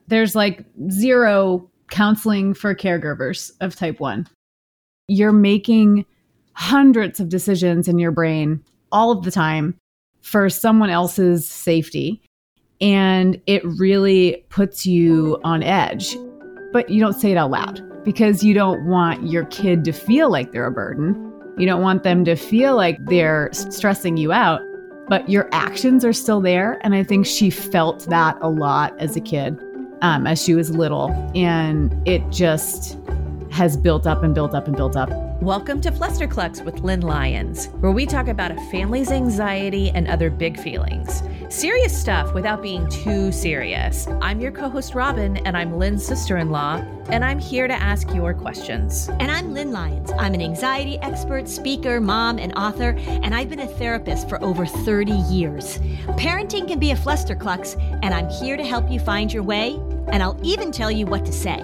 There's like zero counseling for caregivers of type 1. You're making hundreds of decisions in your brain all of the time for someone else's safety. And it really puts you on edge. But you don't say it out loud because you don't want your kid to feel like they're a burden. You don't want them to feel like they're stressing you out, but your actions are still there. And I think she felt that a lot as a kid, as she was little. And it just has built up and built up and built up. Welcome to Flusterclux with Lynn Lyons, where we talk about a family's anxiety and other big feelings. Serious stuff without being too serious. I'm your co-host Robin, and I'm Lynn's sister-in-law, and I'm here to ask your questions. And I'm Lynn Lyons. I'm an anxiety expert, speaker, mom, and author, and I've been a therapist for over 30 years. Parenting can be a flusterclux, and I'm here to help you find your way, and I'll even tell you what to say.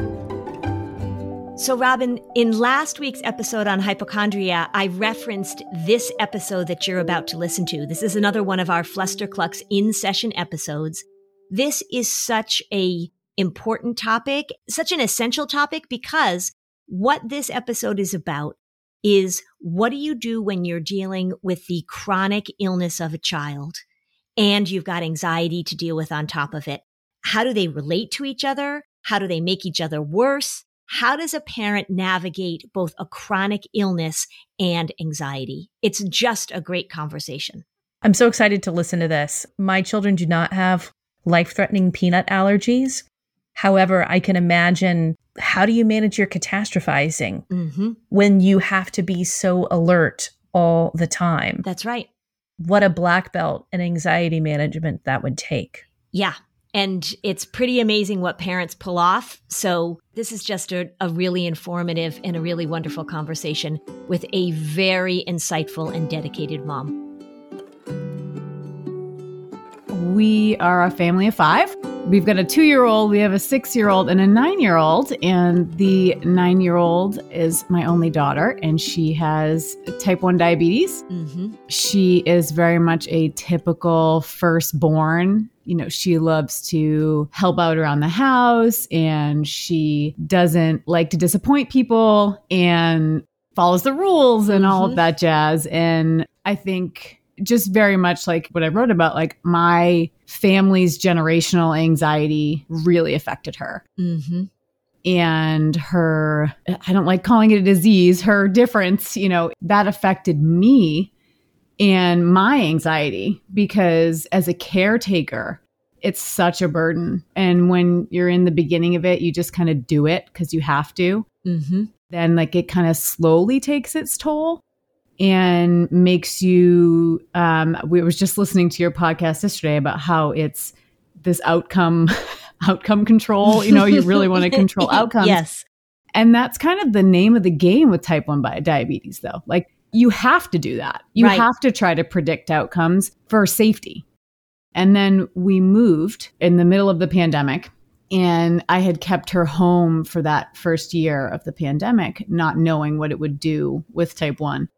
So Robin, in last week's episode on hypochondria, I referenced this episode that you're about to listen to. This is another one of our Flusterclux in-session episodes. This is such a important topic, such an essential topic, because what this episode is about is what do you do when you're dealing with the chronic illness of a child and you've got anxiety to deal with on top of it? How do they relate to each other? How do they make each other worse? How does a parent navigate both a chronic illness and anxiety? It's just a great conversation. I'm so excited to listen to this. My children do not have life-threatening peanut allergies. However, I can imagine, how do you manage your catastrophizing when you have to be so alert all the time? That's right. What a black belt in anxiety management that would take. Yeah. And it's pretty amazing what parents pull off. So this is just a really informative and a really wonderful conversation with a very insightful and dedicated mom. We are a family of 5. We've got a 2-year-old, we have a 6-year-old, and a 9-year-old. And the 9-year-old is my only daughter, and she has type 1 diabetes. She is very much a typical firstborn. You know, she loves to help out around the house, and she doesn't like to disappoint people and follows the rules and all of that jazz. And I think just very much like what I wrote about, like my family's generational anxiety really affected her. And her, I don't like calling it a disease, her difference, you know, that affected me and my anxiety, because as a caretaker, it's such a burden. And when you're in the beginning of it, you just kind of do it because you have to. Then like it kind of slowly takes its toll and makes you, we was just listening to your podcast yesterday about how it's this outcome control, you know, you really want to control outcomes. Yes. And that's kind of the name of the game with type 1 diabetes though. Like you have to do that. You have to try to predict outcomes for safety. And then we moved in the middle of the pandemic, and I had kept her home for that first year of the pandemic, not knowing what it would do with type 1.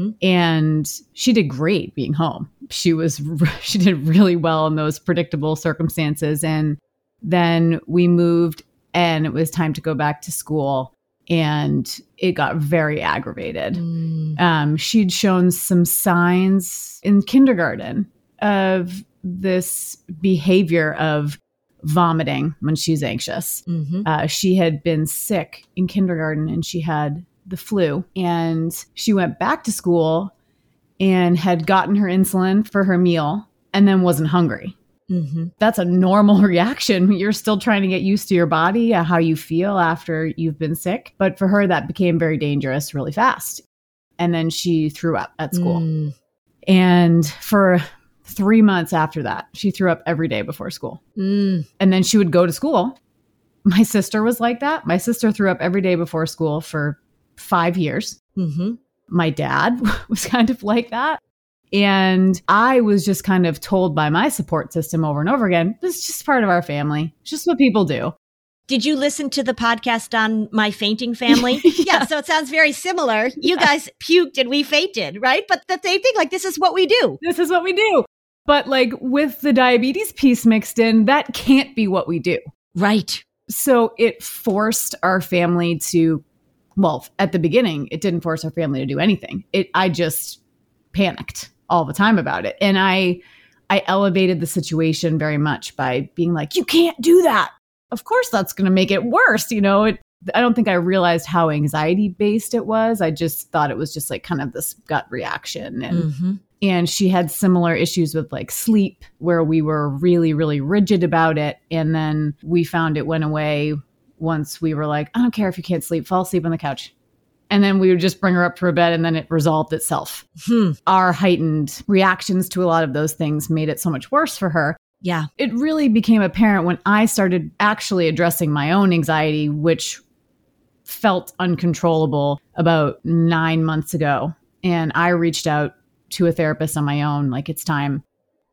And she did great being home. She did really well in those predictable circumstances. And then we moved, and it was time to go back to school, and it got very aggravated. She'd shown some signs in kindergarten of this behavior of vomiting when she's anxious. She had been sick in kindergarten, and she had the flu, and she went back to school and had gotten her insulin for her meal and then wasn't hungry. That's a normal reaction. You're still trying to get used to your body, how you feel after you've been sick. But for her, that became very dangerous really fast. And then she threw up at school. And for 3 months after that, she threw up every day before school. And then she would go to school. My sister was like that. My sister threw up every day before school for 5 years. My dad was kind of like that. And I was just kind of told by my support system over and over again, this is just part of our family. It's just what people do. Did you listen to the podcast on my fainting family? Yeah. So it sounds very similar. You guys puked and we fainted, right? But the same thing, like, this is what we do. This is what we do. But like with the diabetes piece mixed in, that can't be what we do. Right. So it forced our family to, well, at the beginning, it didn't force our family to do anything. I just panicked all the time about it. And I elevated the situation very much by being like, you can't do that. Of course, that's going to make it worse. I don't think I realized how anxiety based it was. I just thought it was just like kind of this gut reaction. And she had similar issues with like sleep, where we were really, really rigid about it. And then we found it went away once we were like, I don't care if you can't sleep, fall asleep on the couch. And then we would just bring her up to her bed, and then it resolved itself. Our heightened reactions to a lot of those things made it so much worse for her. Yeah. It really became apparent when I started actually addressing my own anxiety, which felt uncontrollable, about 9 months ago. And I reached out to a therapist on my own, like, it's time.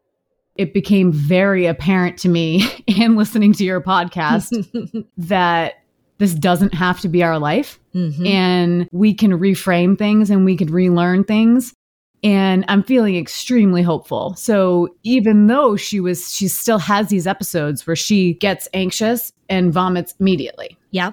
It became very apparent to me and listening to your podcast that this doesn't have to be our life. And we can reframe things and we could relearn things. And I'm feeling extremely hopeful. So even though she still has these episodes where she gets anxious and vomits immediately. Yep.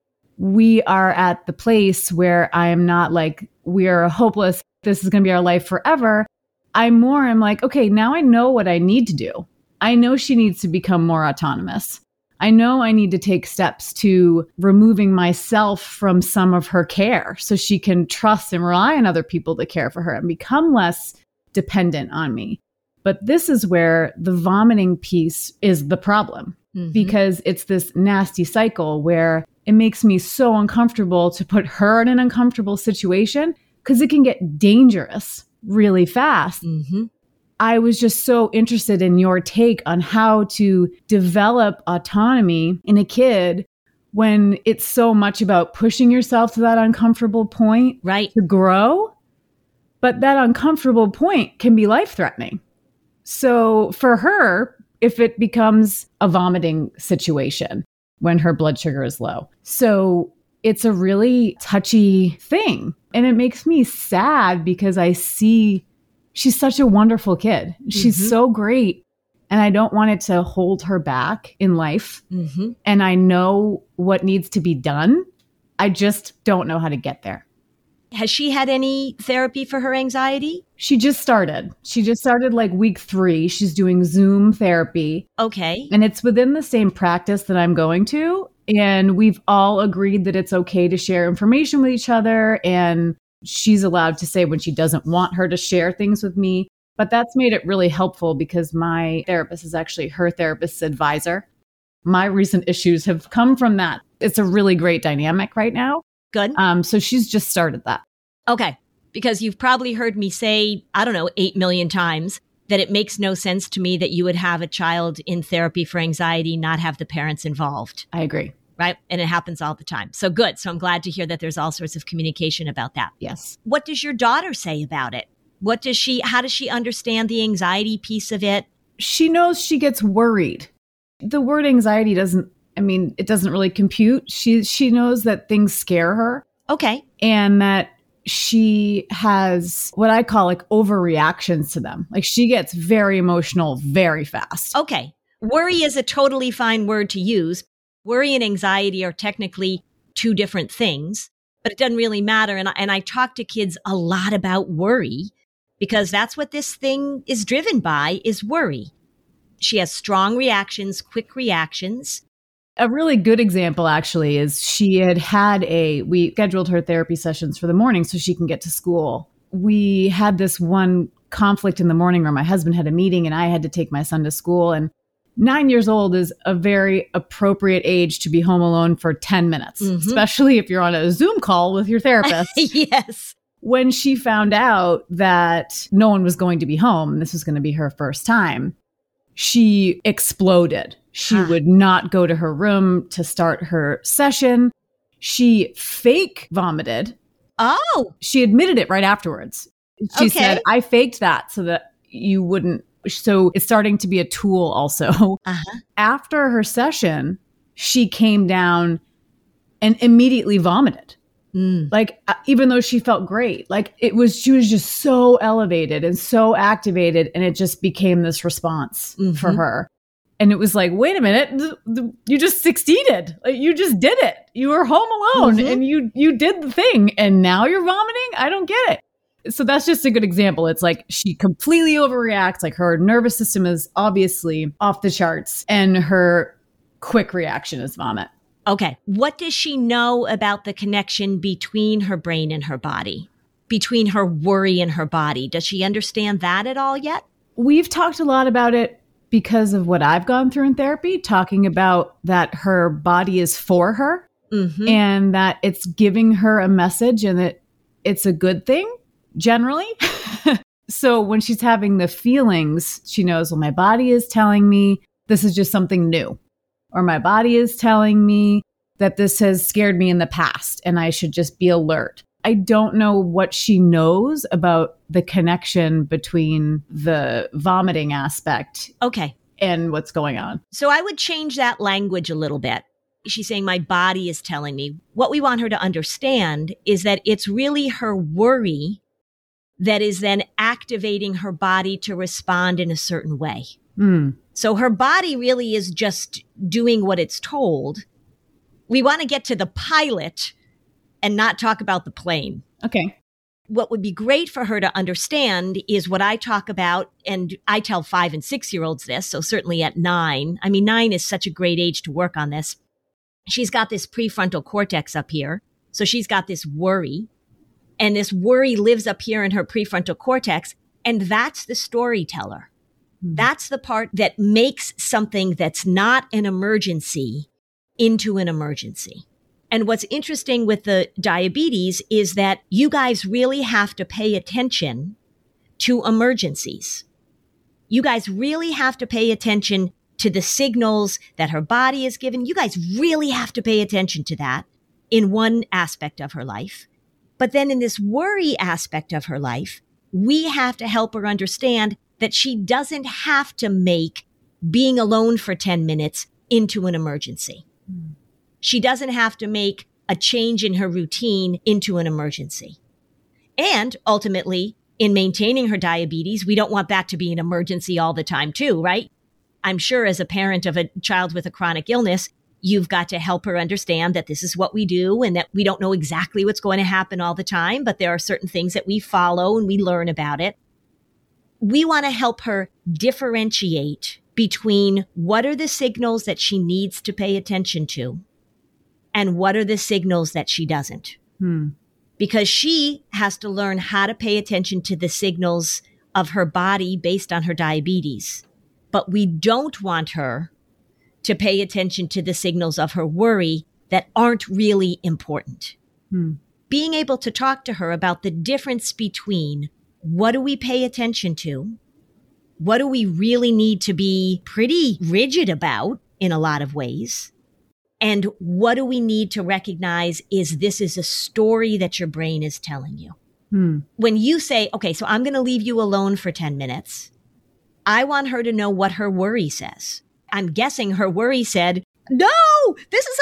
We are at the place where I am not like, we are hopeless, this is going to be our life forever. I'm like, okay, now I know what I need to do. I know she needs to become more autonomous. I know I need to take steps to removing myself from some of her care so she can trust and rely on other people to care for her and become less dependent on me. But this is where the vomiting piece is the problem, because it's this nasty cycle where it makes me so uncomfortable to put her in an uncomfortable situation, because it can get dangerous really fast. I was just so interested in your take on how to develop autonomy in a kid when it's so much about pushing yourself to that uncomfortable point to grow. But that uncomfortable point can be life-threatening. So for her, if it becomes a vomiting situation when her blood sugar is low. So it's a really touchy thing. And it makes me sad because I see she's such a wonderful kid. She's so great. And I don't want it to hold her back in life. And I know what needs to be done. I just don't know how to get there. Has she had any therapy for her anxiety? She just started. Like week 3. She's doing Zoom therapy. Okay. And it's within the same practice that I'm going to. And we've all agreed that it's okay to share information with each other. And she's allowed to say when she doesn't want her to share things with me. But that's made it really helpful because my therapist is actually her therapist's advisor. My recent issues have come from that. It's a really great dynamic right now. Good. So she's just started that. Okay. Because you've probably heard me say, 8 million times that it makes no sense to me that you would have a child in therapy for anxiety, not have the parents involved. I agree. Right? And it happens all the time. So good. So I'm glad to hear that there's all sorts of communication about that. Yes. What does your daughter say about it? How does she understand the anxiety piece of it? She knows she gets worried. The word anxiety doesn't really compute. She knows that things scare her. Okay. And that she has what I call like overreactions to them. Like she gets very emotional very fast. Okay. Worry is a totally fine word to use. Worry and anxiety are technically two different things, but it doesn't really matter. And I talk to kids a lot about worry because that's what this thing is driven by, is worry. She has strong reactions, quick reactions. A really good example actually is we scheduled her therapy sessions for the morning so she can get to school. We had this one conflict in the morning where my husband had a meeting and I had to take my son to school, and 9 years old is a very appropriate age to be home alone for 10 minutes, especially if you're on a Zoom call with your therapist. Yes. When she found out that no one was going to be home, and this was going to be her first time, she exploded. She would not go to her room to start her session. She fake vomited. Oh. She admitted it right afterwards. She said, I faked that so that you wouldn't. So it's starting to be a tool also. After her session, she came down and immediately vomited. Like, even though she felt great, like she was just so elevated and so activated, and it just became this response for her. And it was like, wait a minute, you just succeeded. Like, you just did it. You were home alone and you did the thing. And now you're vomiting? I don't get it. So that's just a good example. It's like she completely overreacts. Like her nervous system is obviously off the charts and her quick reaction is vomit. Okay. What does she know about the connection between her brain and her body? Between her worry and her body? Does she understand that at all yet? We've talked a lot about it because of what I've gone through in therapy, talking about that her body is for her and that it's giving her a message and that it's a good thing generally. So when she's having the feelings, she knows, well, my body is telling me this is just something new, or my body is telling me that this has scared me in the past and I should just be alert. I don't know what she knows about the connection between the vomiting aspect and what's going on. So I would change that language a little bit. She's saying my body is telling me. What we want her to understand is that it's really her worry that is then activating her body to respond in a certain way. So her body really is just doing what it's told. We want to get to the pilot and not talk about the plane. Okay. What would be great for her to understand is what I talk about, and I tell 5 and 6-year-olds this, so certainly at 9. I mean, 9 is such a great age to work on this. She's got this prefrontal cortex up here, so she's got this worry, and this worry lives up here in her prefrontal cortex, and that's the storyteller. That's the part that makes something that's not an emergency into an emergency. And what's interesting with the diabetes is that you guys really have to pay attention to emergencies. You guys really have to pay attention to the signals that her body is giving. You guys really have to pay attention to that in one aspect of her life. But then in this worry aspect of her life, we have to help her understand that she doesn't have to make being alone for 10 minutes into an emergency. She doesn't have to make a change in her routine into an emergency. And ultimately, in maintaining her diabetes, we don't want that to be an emergency all the time too, right? I'm sure as a parent of a child with a chronic illness, you've got to help her understand that this is what we do and that we don't know exactly what's going to happen all the time, but there are certain things that we follow and we learn about it. We want to help her differentiate between what are the signals that she needs to pay attention to and what are the signals that she doesn't. Because she has to learn how to pay attention to the signals of her body based on her diabetes. But we don't want her to pay attention to the signals of her worry that aren't really important. Being able to talk to her about the difference between what do we pay attention to, what do we really need to be pretty rigid about in a lot of ways, and what do we need to recognize is this is a story that your brain is telling you. When you say, okay, so I'm going to leave you alone for 10 minutes, I want her to know what her worry says. I'm guessing her worry said, no, this is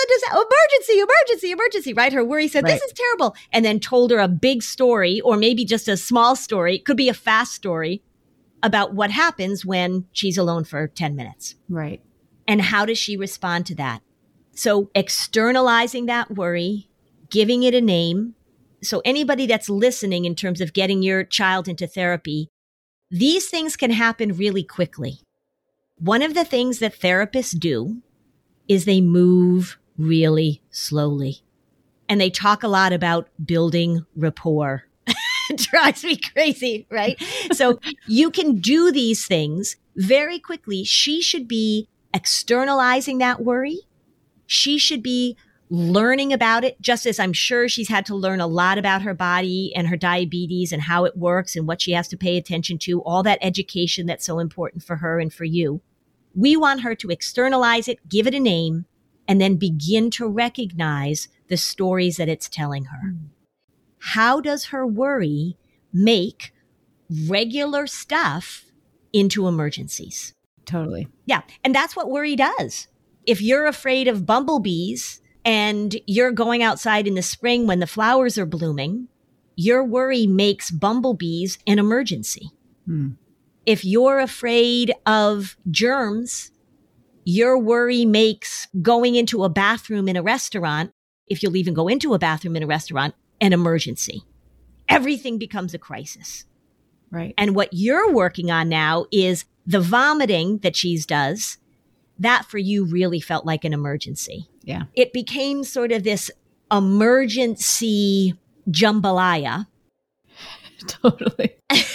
a emergency, right? Her worry said, this is terrible. And then told her a big story, or maybe just a small story. It could be a fast story about what happens when she's alone for 10 minutes. Right. And how does she respond to that? So externalizing that worry, giving it a name. So anybody that's listening in terms of getting your child into therapy, these things can happen really quickly. One of the things that therapists do is they move really slowly. And they talk a lot about building rapport. It drives me crazy, right? So you can do these things very quickly. She should be externalizing that worry. She should be learning about it, just as I'm sure she's had to learn a lot about her body and her diabetes and how it works and what she has to pay attention to, all that education that's so important for her and for you. We want her to externalize it, give it a name, and then begin to recognize the stories that it's telling her. How does her worry make regular stuff into emergencies? Totally. Yeah. And that's what worry does. If you're afraid of bumblebees and you're going outside in the spring when the flowers are blooming, your worry makes bumblebees an emergency. If you're afraid of germs your worry makes going into a bathroom in a restaurant, if you'll even go into a bathroom in a restaurant, an emergency. Everything becomes a crisis. Right. And what you're working on now is the vomiting that Cheese does. That for you really felt like an emergency. Yeah. It became sort of this emergency jambalaya. Totally.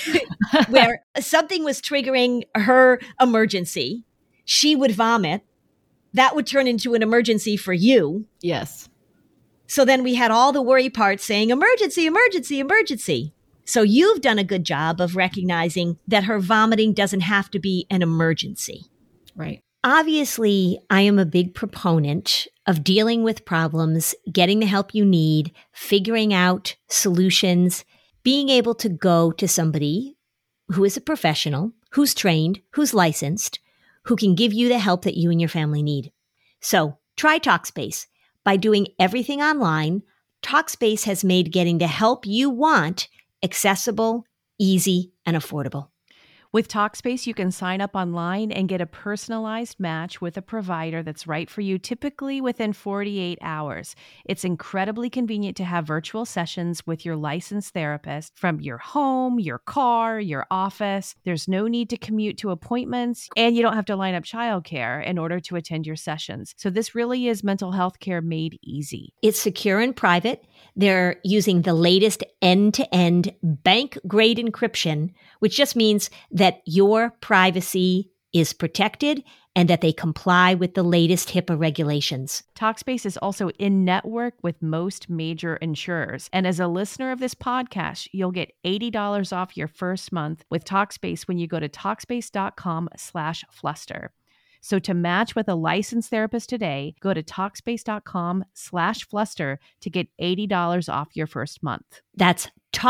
Where something was triggering her emergency. She would vomit. That would turn into an emergency for you. Yes. So then we had all the worry parts saying emergency, emergency, emergency. So you've done a good job of recognizing that her vomiting doesn't have to be an emergency. Right. Obviously, I am a big proponent of dealing with problems, getting the help you need, figuring out solutions, being able to go to somebody who is a professional, who's trained, who's licensed, who can give you the help that you and your family need. So try Talkspace. By doing everything online, Talkspace has made getting the help you want accessible, easy, and affordable. With Talkspace, you can sign up online and get a personalized match with a provider that's right for you, typically within 48 hours. It's incredibly convenient to have virtual sessions with your licensed therapist from your home, your car, your office. There's no need to commute to appointments, and you don't have to line up childcare in order to attend your sessions. So this really is mental health care made easy. It's secure and private. They're using the latest end-to-end bank-grade encryption, which just means that your privacy is protected and that they comply with the latest HIPAA regulations. Talkspace is also in-network with most major insurers. And as a listener of this podcast, you'll get $80 off your first month with Talkspace when you go to Talkspace.com/Fluster. So to match with a licensed therapist today, go to Talkspace.com/Fluster to get $80 off your first month. That's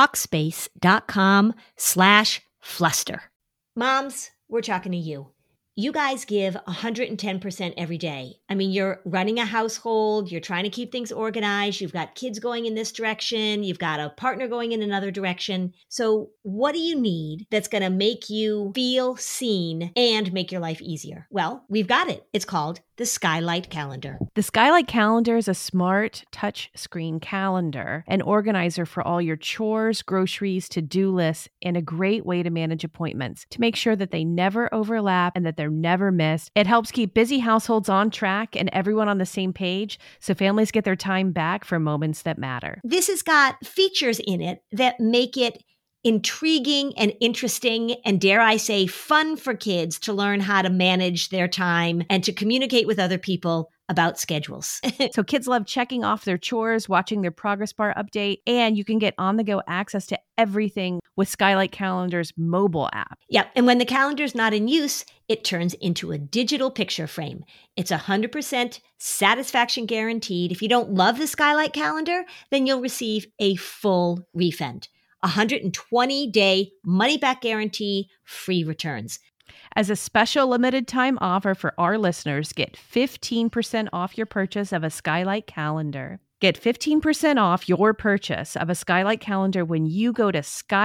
Talkspace.com/Fluster. Moms, we're talking to you. You guys give 110% every day. I mean, you're running a household, you're trying to keep things organized, you've got kids going in this direction, you've got a partner going in another direction. So what do you need that's going to make you feel seen and make your life easier? Well, we've got it. It's called the Skylight Calendar. The Skylight Calendar is a smart touch screen calendar, an organizer for all your chores, groceries, to-do lists, and a great way to manage appointments to make sure that they never overlap and that they're never missed. It helps keep busy households on track and everyone on the same page so families get their time back for moments that matter. This has got features in it that make it intriguing and interesting and, dare I say, fun for kids to learn how to manage their time and to communicate with other people about schedules. So kids love checking off their chores, watching their progress bar update, and you can get on-the-go access to everything with Skylight Calendar's mobile app. Yep. And when the calendar's not in use, it turns into a digital picture frame. It's 100% satisfaction guaranteed. If you don't love the Skylight Calendar, then you'll receive a full refund. 120-day money-back guarantee, free returns. As a special limited time offer for our listeners, get 15% off your purchase of a Skylight Calendar. Get 15% off your purchase of a Skylight Calendar when you go to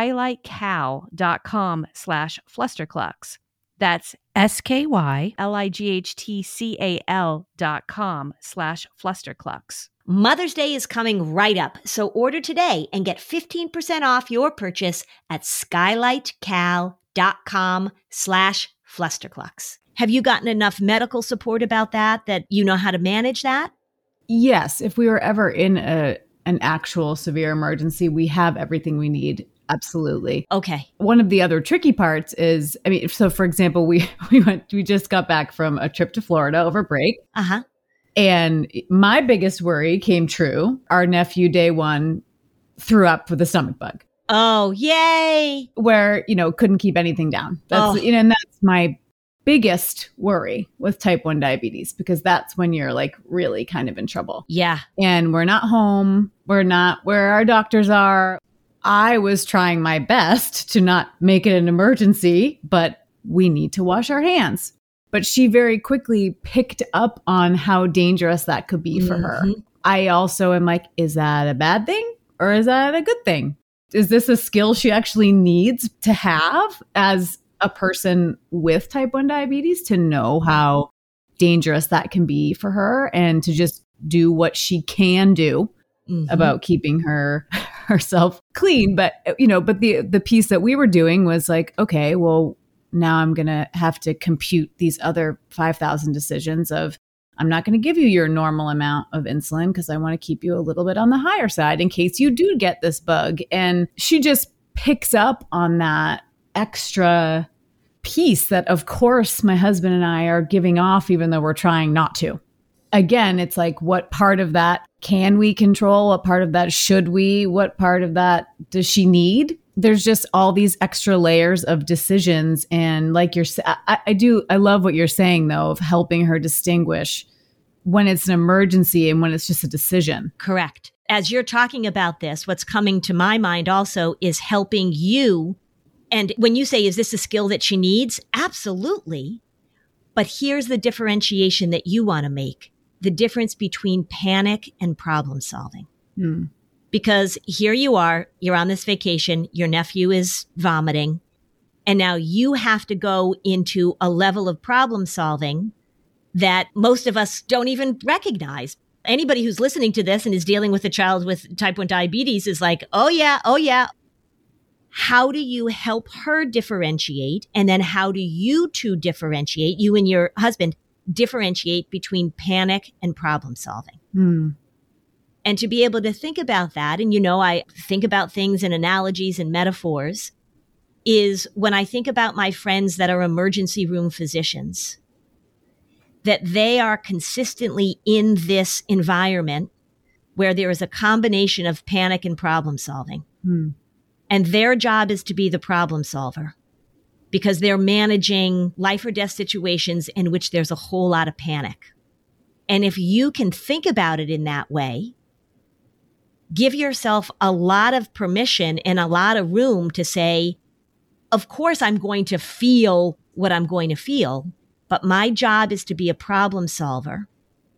skylightcal.com/flusterclux. That's SKYLIGHTCAL.com/flusterclux. Mother's Day is coming right up, so order today and get 15% off your purchase at skylightcal.com/flusterclux. Have you gotten enough medical support about that you know how to manage that? Yes. If we were ever in an actual severe emergency, we have everything we need. Absolutely. Okay. One of the other tricky parts is, so for example, we just got back from a trip to Florida over break. Uh-huh. And my biggest worry came true. Our nephew, day one, threw up with a stomach bug. Oh, yay. Where, couldn't keep anything down. That's, and that's my biggest worry with type 1 diabetes, because that's when you're like really kind of in trouble. Yeah. And we're not home. We're not where our doctors are. I was trying my best to not make it an emergency, but we need to wash our hands. But she very quickly picked up on how dangerous that could be for her. I also am like, is that a bad thing or is that a good thing? Is this a skill she actually needs to have as a person with type 1 diabetes, to know how dangerous that can be for her, and to just do what she can do about keeping herself clean. But, but the piece that we were doing was like, okay, well, now I'm going to have to compute these other 5,000 decisions of, I'm not going to give you your normal amount of insulin because I want to keep you a little bit on the higher side in case you do get this bug. And she just picks up on that extra piece that, of course, my husband and I are giving off, even though we're trying not to. Again, it's like, what part of that can we control? What part of that should we? What part of that does she need? There's just all these extra layers of decisions. And like I love what you're saying, though, of helping her distinguish when it's an emergency and when it's just a decision. Correct. As you're talking about this, what's coming to my mind also is helping you. And when you say, is this a skill that she needs? Absolutely. But here's the differentiation that you want to make. The difference between panic and problem solving. Because here you are, you're on this vacation, your nephew is vomiting, and now you have to go into a level of problem solving that most of us don't even recognize. Anybody who's listening to this and is dealing with a child with type 1 diabetes is like, oh yeah. How do you help her differentiate? And then how do you two differentiate, you and your husband, differentiate between panic and problem solving? And to be able to think about that, and I think about things in analogies and metaphors, is when I think about my friends that are emergency room physicians, that they are consistently in this environment where there is a combination of panic and problem solving. And their job is to be the problem solver because they're managing life or death situations in which there's a whole lot of panic. And if you can think about it in that way, give yourself a lot of permission and a lot of room to say, of course, I'm going to feel what I'm going to feel, but my job is to be a problem solver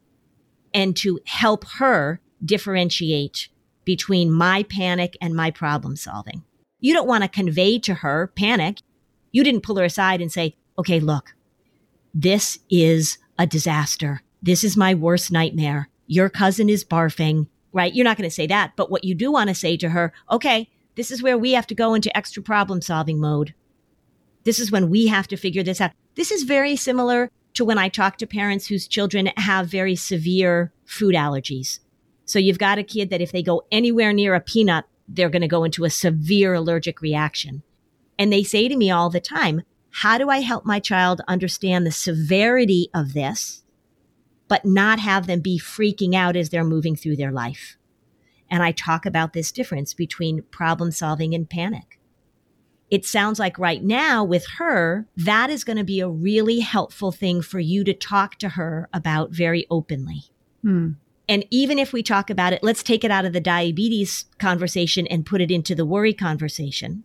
and to help her differentiate between my panic and my problem solving. You don't want to convey to her panic. You didn't pull her aside and say, okay, look, this is a disaster. This is my worst nightmare. Your cousin is barfing, right? You're not going to say that. But what you do want to say to her, okay, this is where we have to go into extra problem solving mode. This is when we have to figure this out. This is very similar to when I talk to parents whose children have very severe food allergies. So you've got a kid that if they go anywhere near a peanut, they're going to go into a severe allergic reaction. And they say to me all the time, how do I help my child understand the severity of this, but not have them be freaking out as they're moving through their life? And I talk about this difference between problem solving and panic. It sounds like right now with her, that is going to be a really helpful thing for you to talk to her about very openly. And even if we talk about it, let's take it out of the diabetes conversation and put it into the worry conversation.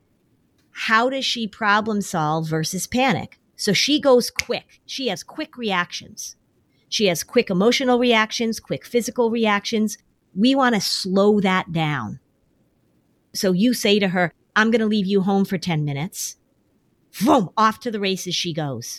How does she problem solve versus panic? So she goes quick. She has quick reactions. She has quick emotional reactions, quick physical reactions. We want to slow that down. So you say to her, I'm going to leave you home for 10 minutes. Boom, off to the races she goes.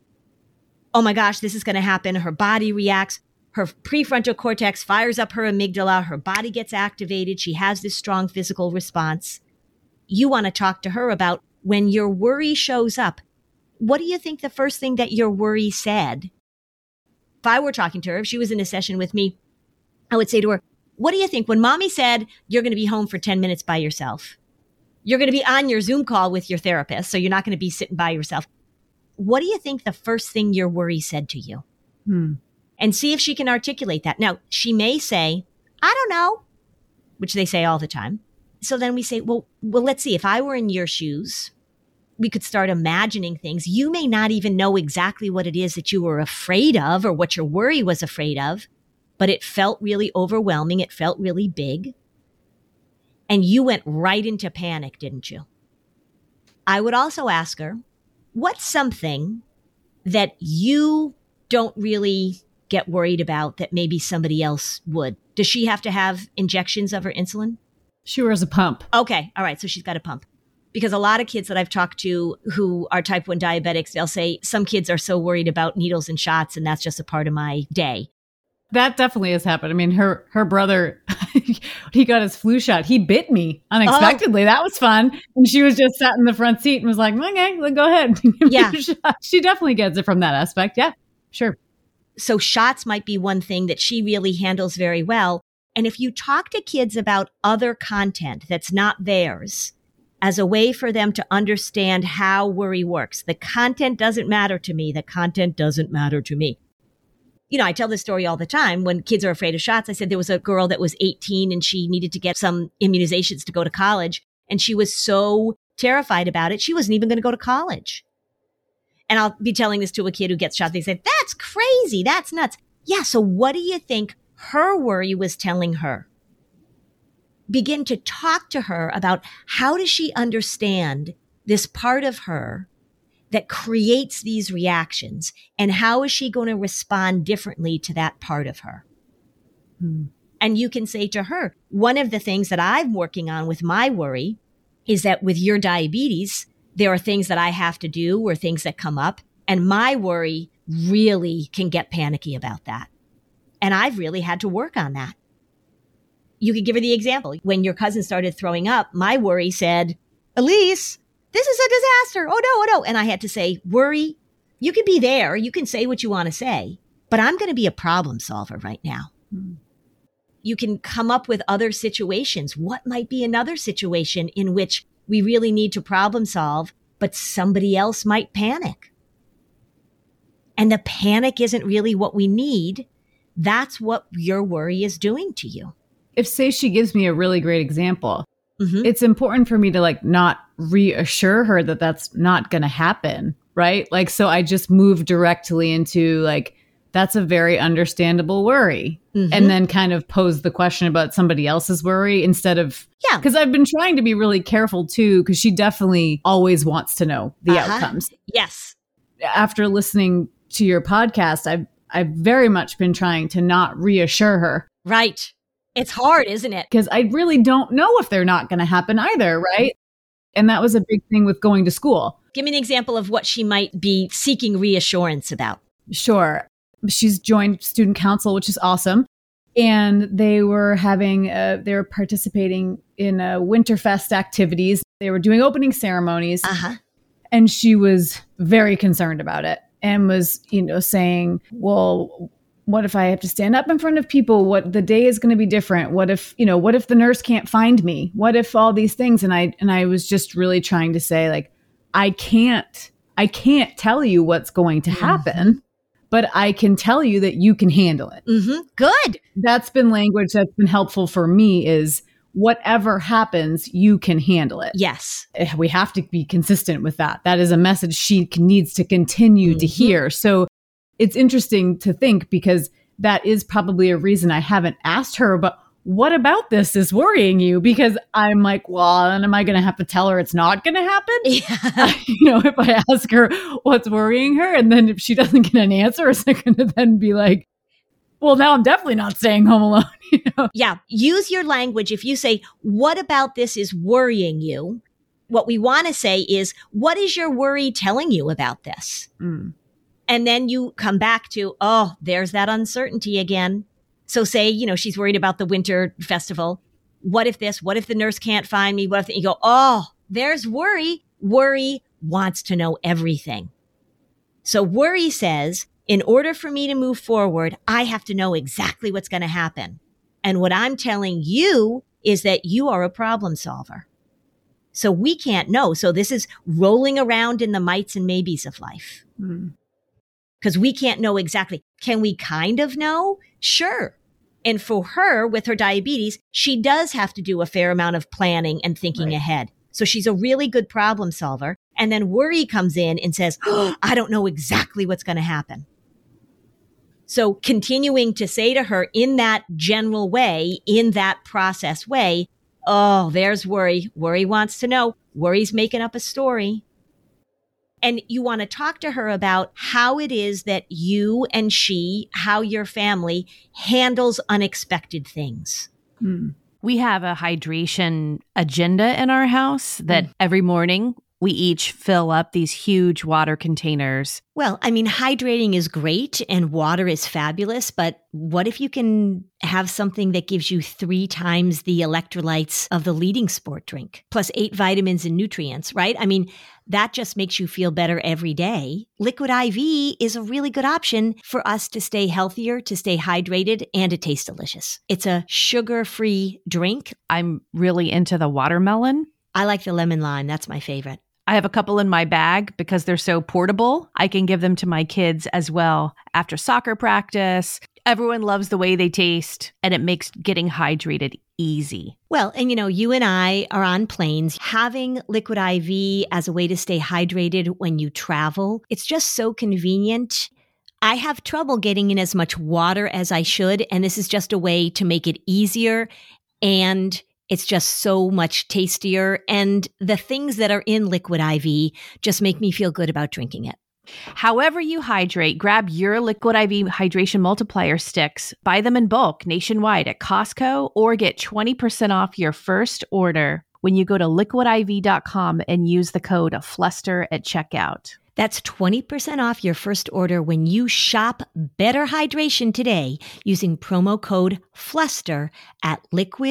Oh my gosh, this is going to happen. Her body reacts. Her prefrontal cortex fires up her amygdala. Her body gets activated. She has this strong physical response. You want to talk to her about when your worry shows up. What do you think the first thing that your worry said? If I were talking to her, if she was in a session with me, I would say to her, what do you think when mommy said you're going to be home for 10 minutes by yourself? You're going to be on your Zoom call with your therapist, so you're not going to be sitting by yourself. What do you think the first thing your worry said to you? And see if she can articulate that. Now, she may say, I don't know, which they say all the time. So then we say, well, let's see. If I were in your shoes, we could start imagining things. You may not even know exactly what it is that you were afraid of or what your worry was afraid of, but it felt really overwhelming. It felt really big. And you went right into panic, didn't you? I would also ask her, what's something that you don't really get worried about that maybe somebody else would? Does she have to have injections of her insulin? She wears a pump. Okay. All right. So she's got a pump. Because a lot of kids that I've talked to who are type 1 diabetics, they'll say some kids are so worried about needles and shots, and that's just a part of my day. That definitely has happened. I mean, her brother, he got his flu shot. He bit me unexpectedly. That was fun. And she was just sat in the front seat and was like, okay, go ahead. Yeah. She definitely gets it from that aspect. Yeah, sure. So shots might be one thing that she really handles very well. And if you talk to kids about other content that's not theirs as a way for them to understand how worry works, the content doesn't matter to me. The content doesn't matter to me. You know, I tell this story all the time. When kids are afraid of shots, I said there was a girl that was 18 and she needed to get some immunizations to go to college. And she was so terrified about it, she wasn't even going to go to college. And I'll be telling this to a kid who gets shots. They say, that's crazy. That's nuts. Yeah. So what do you think her worry was telling her? Begin to talk to her about how does she understand this part of her that creates these reactions, and how is she going to respond differently to that part of her? And you can say to her, one of the things that I'm working on with my worry is that with your diabetes, there are things that I have to do or things that come up, and my worry really can get panicky about that. And I've really had to work on that. You could give her the example. When your cousin started throwing up, my worry said, Elise, this is a disaster. Oh, no, oh, no. And I had to say, worry, you can be there. You can say what you want to say, but I'm going to be a problem solver right now. You can come up with other situations. What might be another situation in which we really need to problem solve, but somebody else might panic? And the panic isn't really what we need. That's what your worry is doing to you. If, say, she gives me a really great example, it's important for me to not reassure her that that's not going to happen, right? So I just move directly into that's a very understandable worry. And then kind of pose the question about somebody else's worry instead of, because I've been trying to be really careful too, because she definitely always wants to know the outcomes. Yes. After listening to your podcast, I've very much been trying to not reassure her. Right. It's hard, isn't it? Because I really don't know if they're not going to happen either, right? And that was a big thing with going to school. Give me an example of what she might be seeking reassurance about. Sure. She's joined student council, which is awesome. And they were participating in Winterfest activities. They were doing opening ceremonies. And she was very concerned about it and was, saying, well, what if I have to stand up in front of people? What the day is going to be different? What if the nurse can't find me? What if all these things? And I was just really trying to say, I can't tell you what's going to happen, but I can tell you that you can handle it. Good. That's been language that's been helpful for me is whatever happens, you can handle it. Yes. We have to be consistent with that. That is a message she needs to continue to hear. So it's interesting to think because that is probably a reason I haven't asked her, but what about this is worrying you? Because I'm like, well, and am I going to have to tell her it's not going to happen? Yeah. If I ask her what's worrying her and then if she doesn't get an answer, is it going to then be like, well, now I'm definitely not staying home alone. Yeah. Use your language. If you say, what about this is worrying you? What we want to say is, what is your worry telling you about this? And then you come back to, oh, there's that uncertainty again. So say, she's worried about the winter festival. What if this? What if the nurse can't find me? What if you go, oh, there's worry. Worry wants to know everything. So worry says, in order for me to move forward, I have to know exactly what's going to happen. And what I'm telling you is that you are a problem solver. So we can't know. So this is rolling around in the mights and maybes of life. Because we can't know exactly. Can we kind of know? Sure. And for her, with her diabetes, she does have to do a fair amount of planning and thinking ahead. So she's a really good problem solver. And then worry comes in and says, oh, I don't know exactly what's going to happen. So continuing to say to her in that general way, in that process way, oh, there's worry. Worry wants to know. Worry's making up a story. And you want to talk to her about how it is that you and she, how your family handles unexpected things. We have a hydration agenda in our house that every morning we each fill up these huge water containers. Well, I mean, hydrating is great and water is fabulous, but what if you can have something that gives you 3 times the electrolytes of the leading sport drink, plus 8 vitamins and nutrients, right? I mean, that just makes you feel better every day. Liquid IV is a really good option for us to stay healthier, to stay hydrated, and to taste delicious. It's a sugar-free drink. I'm really into the watermelon. I like the lemon lime. That's my favorite. I have a couple in my bag because they're so portable. I can give them to my kids as well after soccer practice. Everyone loves the way they taste, and it makes getting hydrated easy. Well, and you and I are on planes. Having Liquid IV as a way to stay hydrated when you travel, it's just so convenient. I have trouble getting in as much water as I should, and this is just a way to make it easier, and it's just so much tastier. And the things that are in Liquid IV just make me feel good about drinking it. However you hydrate, grab your Liquid IV hydration multiplier sticks, buy them in bulk nationwide at Costco, or get 20% off your first order when you go to liquidiv.com and use the code Fluster at checkout. That's 20% off your first order when you shop Better Hydration today using promo code Fluster at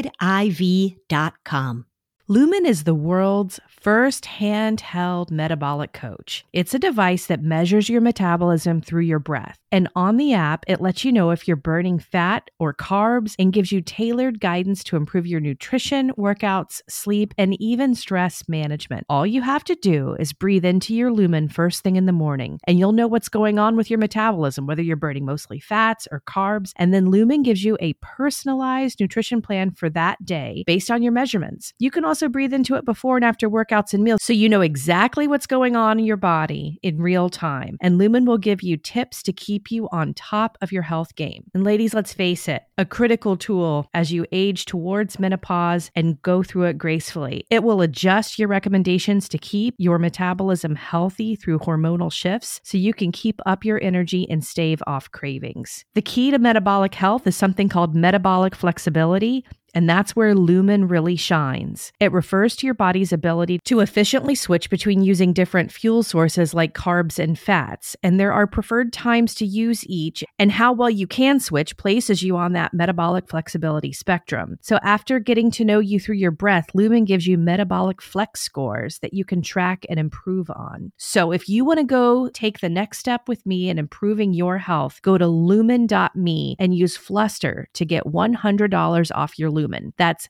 liquidiv.com. Lumen is the world's first handheld metabolic coach. It's a device that measures your metabolism through your breath. And on the app, it lets you know if you're burning fat or carbs and gives you tailored guidance to improve your nutrition, workouts, sleep, and even stress management. All you have to do is breathe into your Lumen first thing in the morning, and you'll know what's going on with your metabolism, whether you're burning mostly fats or carbs. And then Lumen gives you a personalized nutrition plan for that day based on your measurements. You can also breathe into it before and after workouts and meals, so you know exactly what's going on in your body in real time. And Lumen will give you tips to keep you on top of your health game. And ladies, let's face it, a critical tool as you age towards menopause and go through it gracefully. It will adjust your recommendations to keep your metabolism healthy through hormonal shifts so you can keep up your energy and stave off cravings. The key to metabolic health is something called metabolic flexibility. And that's where Lumen really shines. It refers to your body's ability to efficiently switch between using different fuel sources like carbs and fats. And there are preferred times to use each, and how well you can switch places you on that metabolic flexibility spectrum. So after getting to know you through your breath, Lumen gives you metabolic flex scores that you can track and improve on. So if you want to go take the next step with me in improving your health, go to lumen.me and use Fluster to get $100 off your Lumen. That's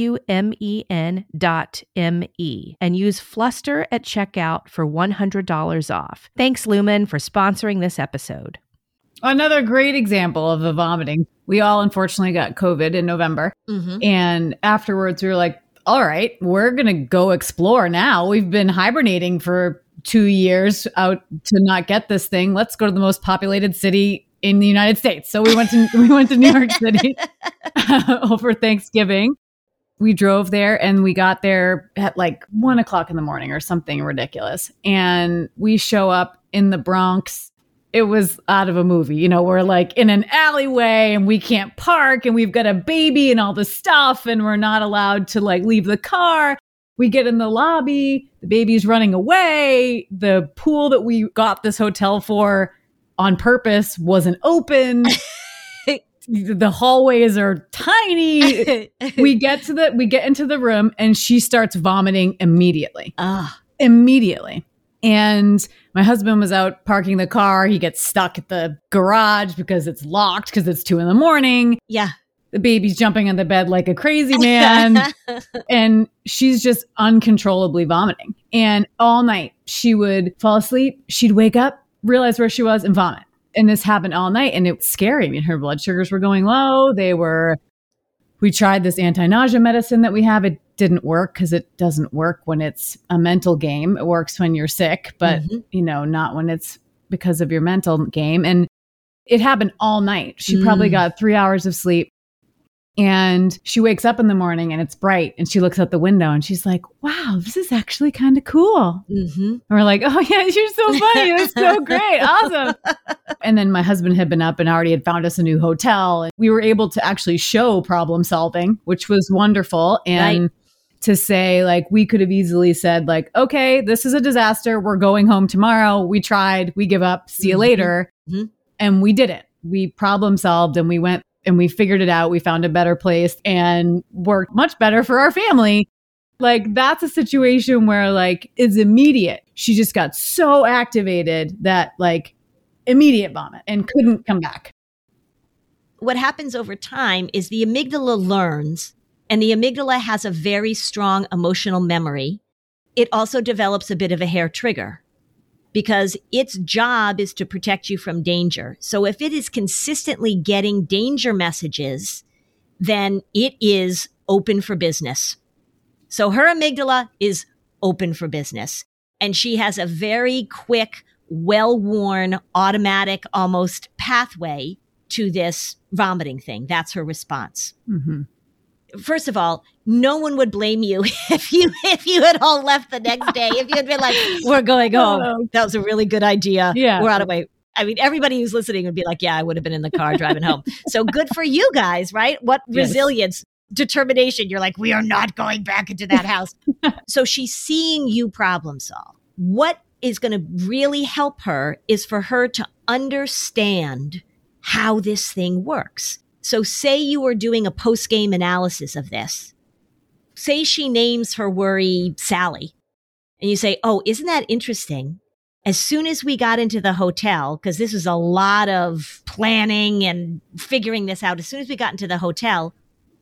LUMEN.ME, and use Fluster at checkout for $100 off. Thanks, Lumen, for sponsoring this episode. Another great example of the vomiting. We all unfortunately got COVID in November. And afterwards we were like, all right, we're going to go explore now. We've been hibernating for 2 years out to not get this thing. Let's go to the most populated city in the United States. So we went to New York City over Thanksgiving. We drove there and we got there at like 1:00 in the morning or something ridiculous. And we show up in the Bronx. It was out of a movie. We're like in an alleyway and we can't park and we've got a baby and all this stuff and we're not allowed to like leave the car. We get in the lobby, the baby's running away. The pool that we got this hotel for on purpose wasn't open. The hallways are tiny. We get into the room and she starts vomiting immediately. Immediately. And my husband was out parking the car. He gets stuck at the garage because it's locked because it's 2 a.m. Yeah. The baby's jumping on the bed like a crazy man. And she's just uncontrollably vomiting. And all night she would fall asleep. She'd wake up, realize where she was, and vomit. And this happened all night. And it was scary. I mean, her blood sugars were going low. We tried this anti-nausea medicine that we have. It didn't work because it doesn't work when it's a mental game. It works when you're sick, but not when it's because of your mental game. And it happened all night. She probably got 3 hours of sleep. And she wakes up in the morning and it's bright and she looks out the window and she's like, wow, this is actually kind of cool. Mm-hmm. And we're like, oh yeah, you're so funny. It was so great. Awesome. And then my husband had been up and already had found us a new hotel. And we were able to actually show problem solving, which was wonderful. And to say, like, we could have easily said, like, okay, this is a disaster. We're going home tomorrow. We tried. We give up. See you later. Mm-hmm. And we didn't. We problem solved and we went and we figured it out. We found a better place and worked much better for our family. Like, that's a situation where, like, it's immediate. She just got so activated that, like, immediate vomit and couldn't come back. What happens over time is the amygdala learns, and the amygdala has a very strong emotional memory. It also develops a bit of a hair trigger because its job is to protect you from danger. So if it is consistently getting danger messages, then it is open for business. So her amygdala is open for business. And she has a very quick, well-worn, automatic, almost pathway to this vomiting thing. That's her response. Mm-hmm. First of all, no one would blame you if you had all left the next day. If you had been like, we're going home. That was a really good idea. Yeah. We're out of way. I mean, everybody who's listening would be like, yeah, I would have been in the car driving home. So good for you guys, right? What resilience, determination. You're like, we are not going back into that house. So she's seeing you problem solve. What is going to really help her is for her to understand how this thing works. So say you were doing a post-game analysis of this. Say she names her worry Sally. And you say, oh, isn't that interesting? As soon as we got into the hotel, because this was a lot of planning and figuring this out. As soon as we got into the hotel,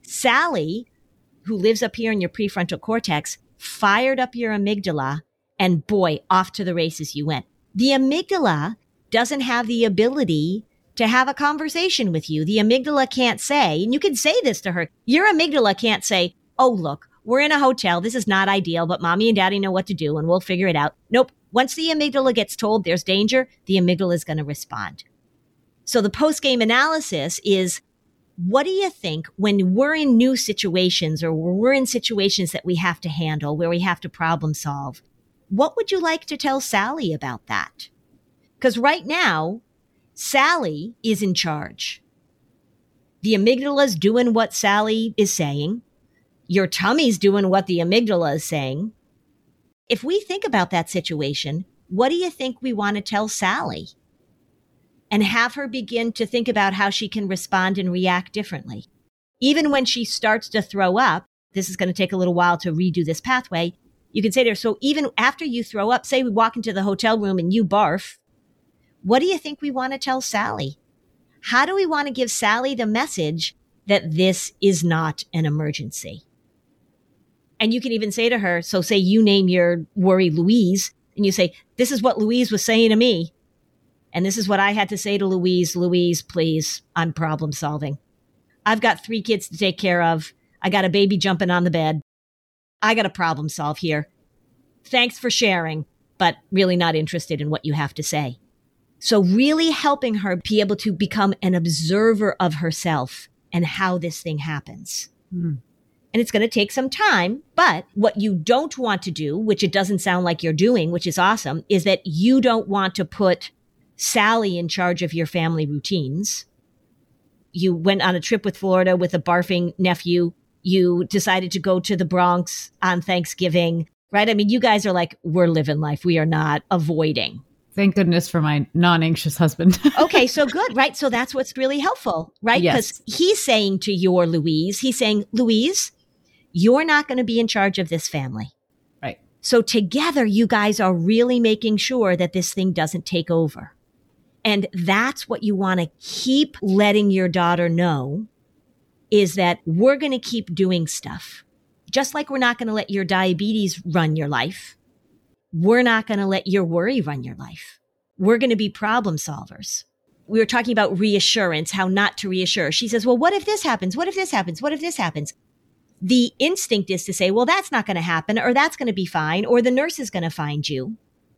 Sally, who lives up here in your prefrontal cortex, fired up your amygdala. And boy, off to the races you went. The amygdala doesn't have the ability to have a conversation with you. The amygdala can't say, and you can say this to her, your amygdala can't say, oh, look, we're in a hotel. This is not ideal, but mommy and daddy know what to do and we'll figure it out. Nope. Once the amygdala gets told there's danger, the amygdala is going to respond. So the post-game analysis is, what do you think when we're in new situations or we're in situations that we have to handle, where we have to problem solve? What would you like to tell Sally about that? Because right now, Sally is in charge. The amygdala's doing what Sally is saying. Your tummy's doing what the amygdala is saying. If we think about that situation, what do you think we want to tell Sally? And have her begin to think about how she can respond and react differently. Even when she starts to throw up, this is going to take a little while to redo this pathway. You can say to her, so even after you throw up, say we walk into the hotel room and you barf, what do you think we want to tell Sally? How do we want to give Sally the message that this is not an emergency? And you can even say to her, so say you name your worry Louise, and you say, this is what Louise was saying to me. And this is what I had to say to Louise. Louise, please, I'm problem solving. I've got 3 kids to take care of. I got a baby jumping on the bed. I got a problem solve here. Thanks for sharing, but really not interested in what you have to say. So really helping her be able to become an observer of herself and how this thing happens. Mm. And it's going to take some time, but what you don't want to do, which it doesn't sound like you're doing, which is awesome, is that you don't want to put Sally in charge of your family routines. You went on a trip with Florida with a barfing nephew. You decided to go to the Bronx on Thanksgiving, right? I mean, you guys are like, we're living life. We are not avoiding. Thank goodness for my non-anxious husband. Okay, so good, right? So that's what's really helpful, right? Because he's saying to your Louise, he's saying, Louise, you're not going to be in charge of this family. Right. So together, you guys are really making sure that this thing doesn't take over. And that's what you want to keep letting your daughter know, is that we're going to keep doing stuff. Just like we're not going to let your diabetes run your life. We're not going to let your worry run your life. We're going to be problem solvers. We were talking about reassurance, how not to reassure. She says, well, what if this happens? What if this happens? What if this happens? The instinct is to say, well, that's not going to happen, or that's going to be fine, or the nurse is going to find you.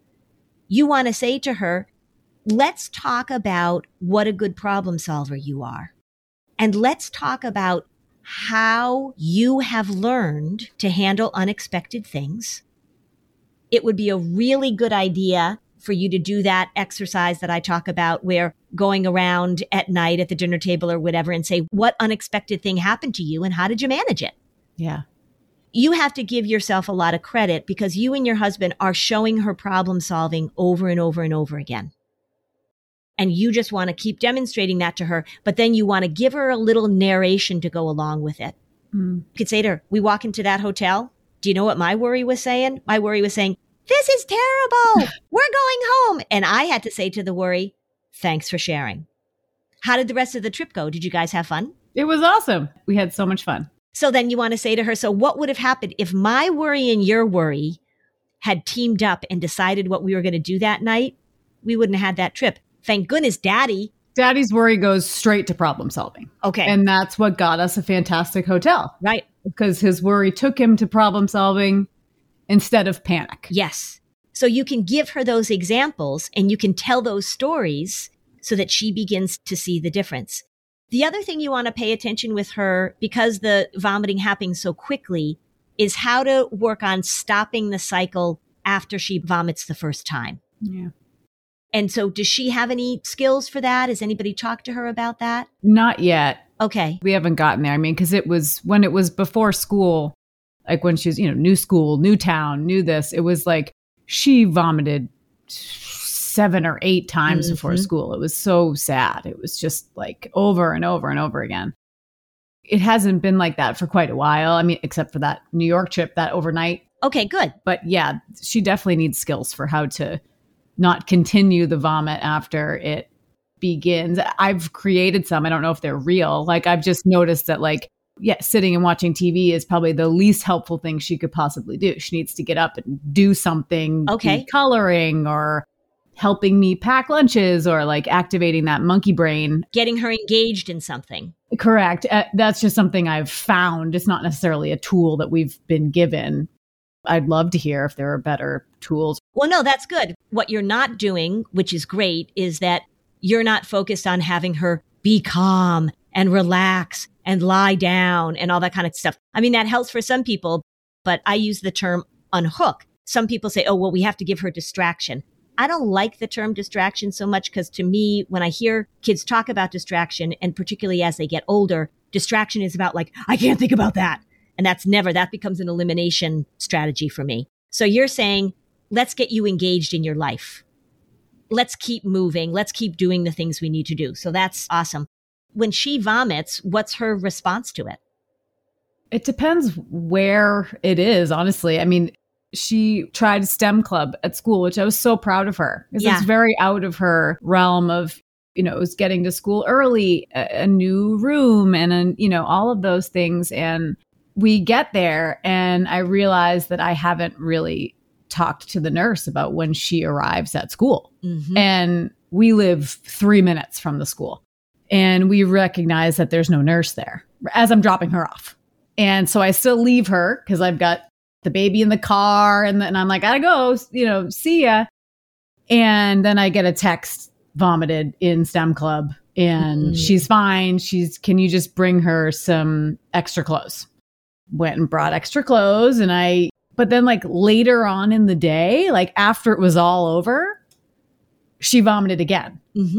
You want to say to her, let's talk about what a good problem solver you are. And let's talk about how you have learned to handle unexpected things. It would be a really good idea for you to do that exercise that I talk about, where going around at night at the dinner table or whatever and say, what unexpected thing happened to you and how did you manage it? Yeah. You have to give yourself a lot of credit because you and your husband are showing her problem solving over and over and over again. And you just want to keep demonstrating that to her, but then you want to give her a little narration to go along with it. You could say to her, we walk into that hotel. Do you know what my worry was saying? My worry was saying, this is terrible. We're going home. And I had to say to the worry, thanks for sharing. How did the rest of the trip go? Did you guys have fun? It was awesome. We had so much fun. So then you want to say to her, so what would have happened if my worry and your worry had teamed up and decided what we were going to do that night? We wouldn't have had that trip. Thank goodness Daddy's worry goes straight to problem solving. Okay. And that's what got us a fantastic hotel. Right. Because his worry took him to problem solving instead of panic. Yes. So you can give her those examples and you can tell those stories so that she begins to see the difference. The other thing you want to pay attention with her, because the vomiting happens so quickly, is how to work on stopping the cycle after she vomits the first time. Yeah. And so does she have any skills for that? Has anybody talked to her about that? Not yet. Okay. We haven't gotten there. I mean, because it was when it was before school, like when she was, new school, new town, new this, it was like she vomited 7 or 8 times before school. It was so sad. It was just like over and over and over again. It hasn't been like that for quite a while. I mean, except for that New York trip, that overnight. Okay, good. But yeah, she definitely needs skills for how to not continue the vomit after it begins. I've created some. I don't know if they're real. Like I've just noticed that sitting and watching TV is probably the least helpful thing she could possibly do. She needs to get up and do something. Okay. Coloring or helping me pack lunches or like activating that monkey brain. Getting her engaged in something. Correct. That's just something I've found. It's not necessarily a tool that we've been given. I'd love to hear if there are better tools. Well, no, that's good. What you're not doing, which is great, is that you're not focused on having her be calm and relax and lie down and all that kind of stuff. I mean, that helps for some people, but I use the term unhook. Some people say, oh, well, we have to give her distraction. I don't like the term distraction so much because to me, when I hear kids talk about distraction, and particularly as they get older, distraction is about like, I can't think about that. And that becomes an elimination strategy for me. So you're saying, let's get you engaged in your life. Let's keep moving. Let's keep doing the things we need to do. So that's awesome. When she vomits, what's her response to it? It depends where it is, honestly. I mean, she tried STEM club at school, which I was so proud of her. Because it's very out of her realm of, it was getting to school early, a new room and, all of those things. And we get there and I realize that I haven't really talked to the nurse about when she arrives at school. And we live 3 minutes from the school. And we recognize that there's no nurse there as I'm dropping her off. And so I still leave her because I've got the baby in the car and I'm like, gotta go, see ya. And then I get a text, vomited in STEM club and she's fine. Can you just bring her some extra clothes? Went and brought extra clothes but then like later on in the day, like after it was all over, she vomited again.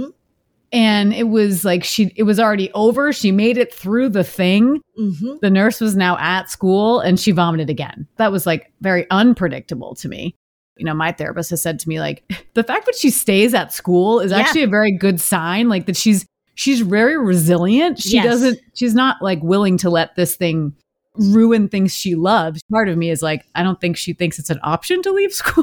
And it was like it was already over. She made it through the thing. The nurse was now at school and she vomited again. That was like very unpredictable to me. My therapist has said to me, like, the fact that she stays at school is actually a very good sign. Like that she's very resilient. She's not like willing to let this thing ruin things she loves. Part of me is like, I don't think she thinks it's an option to leave school.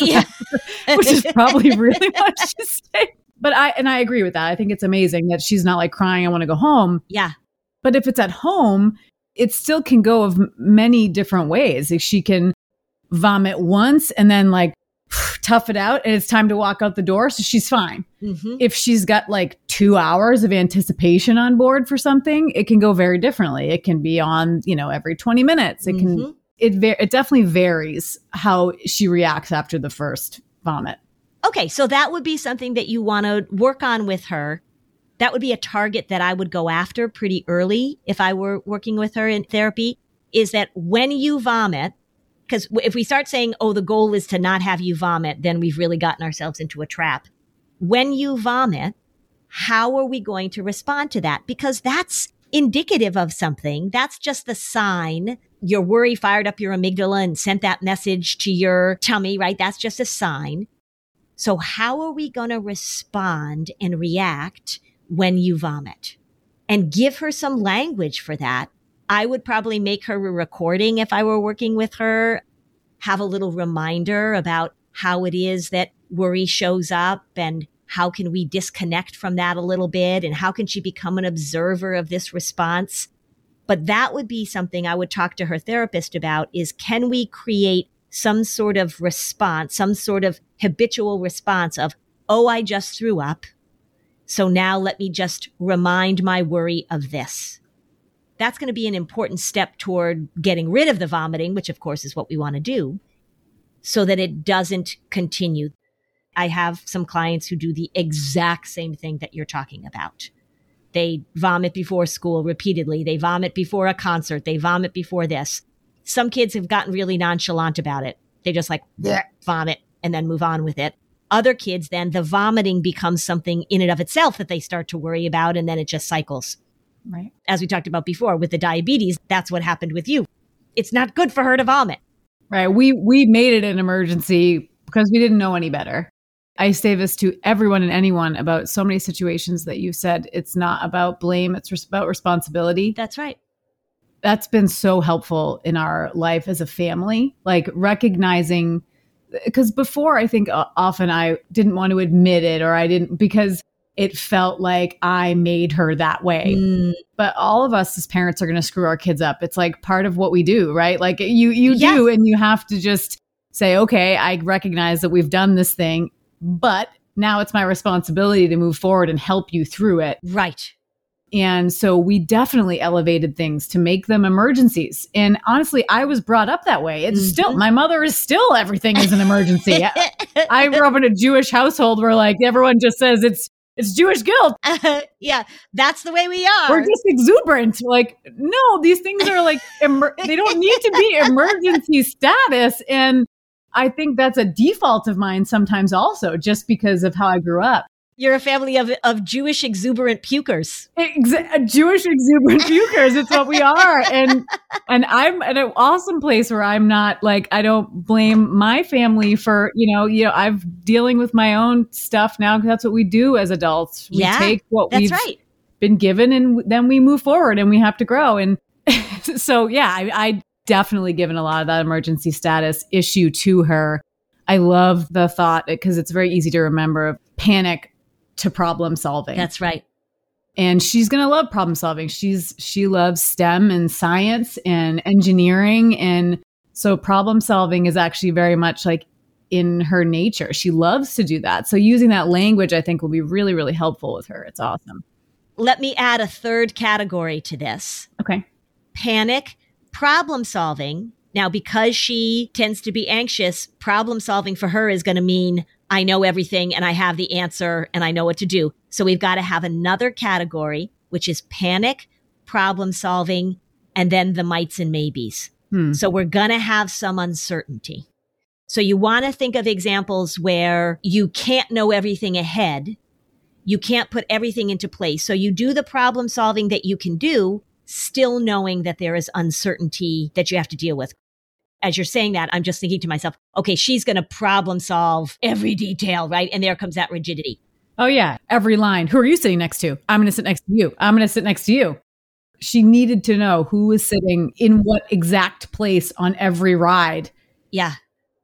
Which is probably really why she's staying. But I agree with that. I think it's amazing that she's not like crying, I want to go home. Yeah. But if it's at home, it still can go of many different ways. Like she can vomit once and then like tough it out and it's time to walk out the door. So she's fine. If she's got like 2 hours of anticipation on board for something, it can go very differently. It can be on, every 20 minutes. It definitely varies how she reacts after the first vomit. Okay, so that would be something that you want to work on with her. That would be a target that I would go after pretty early if I were working with her in therapy, is that when you vomit, because if we start saying, oh, the goal is to not have you vomit, then we've really gotten ourselves into a trap. When you vomit, how are we going to respond to that? Because that's indicative of something. That's just the sign. Your worry fired up your amygdala and sent that message to your tummy, right? That's just a sign. So how are we going to respond and react when you vomit? And give her some language for that. I would probably make her a recording if I were working with her, have a little reminder about how it is that worry shows up and how can we disconnect from that a little bit and how can she become an observer of this response. But that would be something I would talk to her therapist about, is can we create some sort of response, some sort of habitual response of, oh, I just threw up. So now let me just remind my worry of this. That's going to be an important step toward getting rid of the vomiting, which of course is what we want to do, so that it doesn't continue. I have some clients who do the exact same thing that you're talking about. They vomit before school repeatedly. They vomit before a concert. They vomit before this. Some kids have gotten really nonchalant about it. They just like vomit and then move on with it. Other kids, then the vomiting becomes something in and of itself that they start to worry about, and then it just cycles. Right. As we talked about before with the diabetes, that's what happened with you. It's not good for her to vomit. Right. We made it an emergency because we didn't know any better. I say this to everyone and anyone about so many situations that you said it's not about blame, it's about responsibility. That's right. That's been so helpful in our life as a family, like recognizing, because before I think often I didn't want to admit it, or I didn't, because it felt like I made her that way. But all of us as parents are going to screw our kids up. It's like part of what we do, right? Like you do, and you have to just say, okay, I recognize that we've done this thing, but now it's my responsibility to move forward and help you through it. Right. And so we definitely elevated things to make them emergencies. And honestly, I was brought up that way. It's still, my mother is still, everything is an emergency. I grew up in a Jewish household where like everyone just says it's Jewish guilt. Yeah, that's the way we are. We're just exuberant. Like, no, these things are like, they don't need to be emergency status. And I think that's a default of mine sometimes also, just because of how I grew up. You're a family of Jewish exuberant pukers. Jewish exuberant pukers. It's what we are. And I'm at an awesome place where I'm not like, I don't blame my family for, I'm dealing with my own stuff now, because that's what we do as adults. We take what we've been given and then we move forward and we have to grow. And so, I definitely given a lot of that emergency status issue to her. I love the thought, because it's very easy to remember, panic to problem solving. That's right. And she's going to love problem solving. She loves STEM and science and engineering. And so problem solving is actually very much like in her nature. She loves to do that. So using that language, I think, will be really, really helpful with her. It's awesome. Let me add a third category to this. Okay. Panic, problem solving. Now, because she tends to be anxious, problem solving for her is going to mean I know everything and I have the answer and I know what to do. So we've got to have another category, which is panic, problem solving, and then the mights and maybes. So we're going to have some uncertainty. So you want to think of examples where you can't know everything ahead. You can't put everything into place. So you do the problem solving that you can do, still knowing that there is uncertainty that you have to deal with. As you're saying that, I'm just thinking to myself, okay, she's going to problem solve every detail, right? And there comes that rigidity. Oh, yeah. Every line. Who are you sitting next to? I'm going to sit next to you. I'm going to sit next to you. She needed to know who was sitting in what exact place on every ride. Yeah.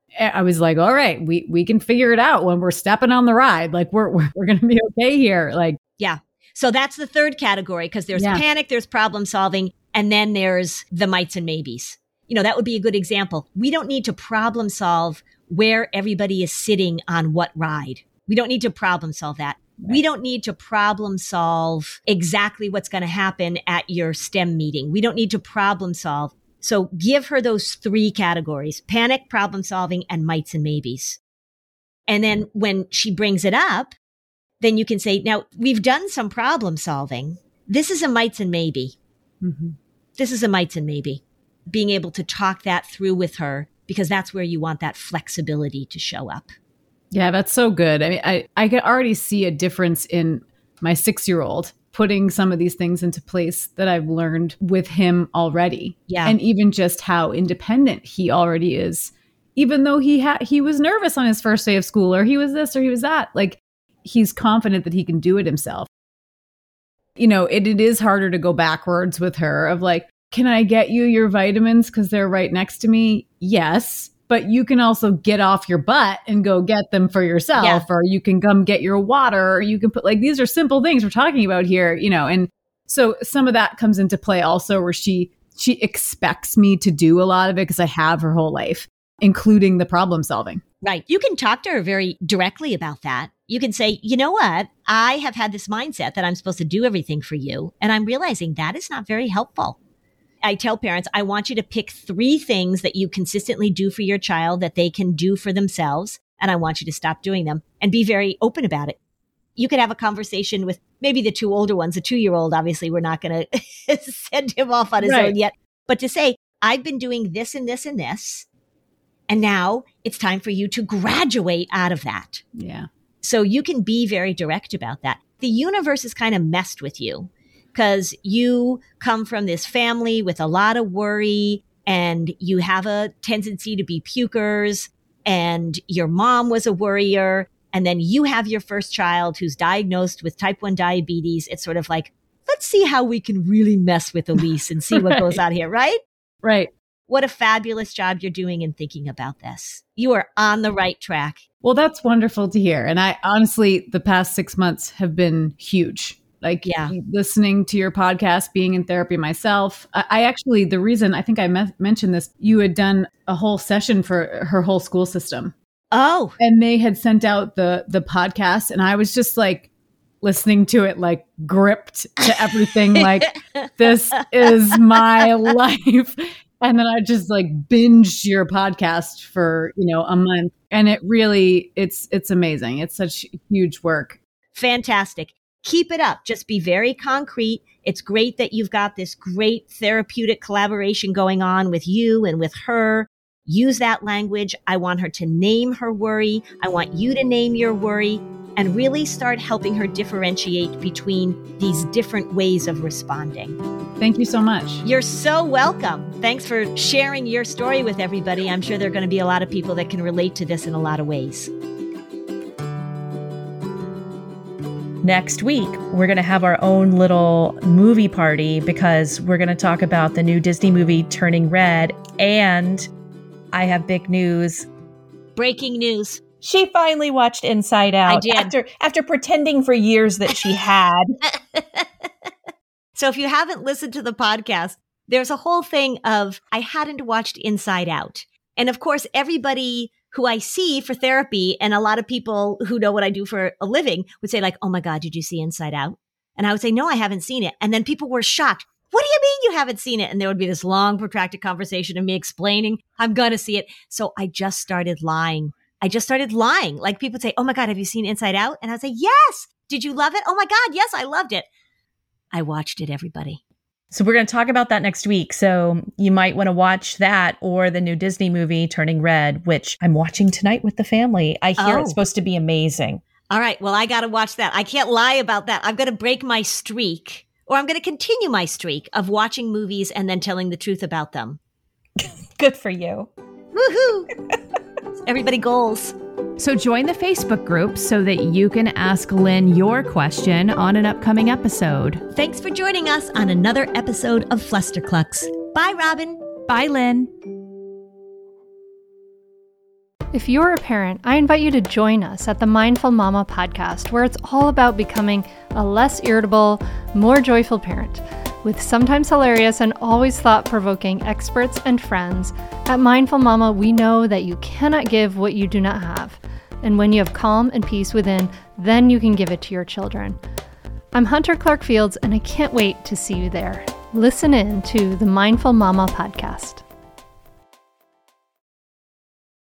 I was like, all right, we can figure it out when we're stepping on the ride. Like we're going to be okay here. Like, yeah. So that's the third category, because there's panic, there's problem solving, and then there's the mights and maybes. That would be a good example. We don't need to problem solve where everybody is sitting on what ride. We don't need to problem solve that. Right. We don't need to problem solve exactly what's going to happen at your STEM meeting. We don't need to problem solve. So give her those three categories: panic, problem solving, and mights and maybes. And then when she brings it up, then you can say, now we've done some problem solving. This is a mights and maybe. Mm-hmm. This is a mights and maybe. Being able to talk that through with her, because that's where you want that flexibility to show up. Yeah, that's so good. I mean, I can already see a difference in my 6-year-old putting some of these things into place that I've learned with him already. Yeah. And even just how independent he already is, even though he was nervous on his first day of school, or he was this or he was that. Like, he's confident that he can do it himself. You know, it is harder to go backwards with her of like, can I get you your vitamins because they're right next to me? Yes. But you can also get off your butt and go get them for yourself, Yeah. or you can come get your water, or you can put, like, these are simple things we're talking about here, you know. And so some of that comes into play also, where she expects me to do a lot of it because I have her whole life, including the problem solving. Right. You can talk to her very directly about that. You can say, you know what? I have had this mindset that I'm supposed to do everything for you, and I'm realizing that is not very helpful. I tell parents, I want you to pick 3 things that you consistently do for your child that they can do for themselves. And I want you to stop doing them and be very open about it. You could have a conversation with maybe the 2 older ones. A 2-year-old, obviously, we're not going to send him off on his own yet. But to say, I've been doing this and this and this, and now it's time for you to graduate out of that. Yeah. So you can be very direct about that. The universe is kind of messed with you, because you come from this family with a lot of worry, and you have a tendency to be pukers, and your mom was a worrier, and then you have your first child who's diagnosed with type 1 diabetes. It's sort of like, let's see how we can really mess with Elise and see what goes on here, right? Right. What a fabulous job you're doing in thinking about this. You are on the right track. Well, that's wonderful to hear. And I honestly, the past 6 months have been huge. Like, listening to your podcast, being in therapy myself. I actually, the reason I think I mentioned this, you had done a whole session for her whole school system. Oh. And they had sent out the podcast, and I was just like listening to it, like gripped to everything. Like, this is my life. And then I just like binged your podcast for, a month. And it really, it's amazing. It's such huge work. Fantastic. Keep it up. Just be very concrete. It's great that you've got this great therapeutic collaboration going on with you and with her. Use that language. I want her to name her worry. I want you to name your worry, and really start helping her differentiate between these different ways of responding. Thank you so much. You're so welcome. Thanks for sharing your story with everybody. I'm sure there are going to be a lot of people that can relate to this in a lot of ways. Next week, we're going to have our own little movie party, because we're going to talk about the new Disney movie Turning Red. And I have big news. Breaking news. She finally watched Inside Out. I did. After pretending for years that she had. So if you haven't listened to the podcast, there's a whole thing of, I hadn't watched Inside Out. And of course, everybody who I see for therapy, and a lot of people who know what I do for a living, would say like, oh my God, did you see Inside Out? And I would say, no, I haven't seen it. And then people were shocked. What do you mean you haven't seen it? And there would be this long, protracted conversation of me explaining, I'm going to see it. So I just started lying. Like, people would say, oh my God, have you seen Inside Out? And I'd say, yes. Did you love it? Oh my God, yes, I loved it. I watched it, everybody. So we're going to talk about that next week. So you might want to watch that, or the new Disney movie, Turning Red, which I'm watching tonight with the family. I hear it's supposed to be amazing. All right. Well, I got to watch that. I can't lie about that. I'm going to break my streak, or I'm going to continue my streak of watching movies and then telling the truth about them. Good for you. Woohoo! Everybody goals. So join the Facebook group so that you can ask Lynn your question on an upcoming episode. Thanks for joining us on another episode of Flusterclux. Bye, Robin. Bye, Lynn. If you're a parent, I invite you to join us at the Mindful Mama podcast, where it's all about becoming a less irritable, more joyful parent. With sometimes hilarious and always thought-provoking experts and friends, at Mindful Mama, we know that you cannot give what you do not have. And when you have calm and peace within, then you can give it to your children. I'm Hunter Clark Fields, and I can't wait to see you there. Listen in to the Mindful Mama podcast.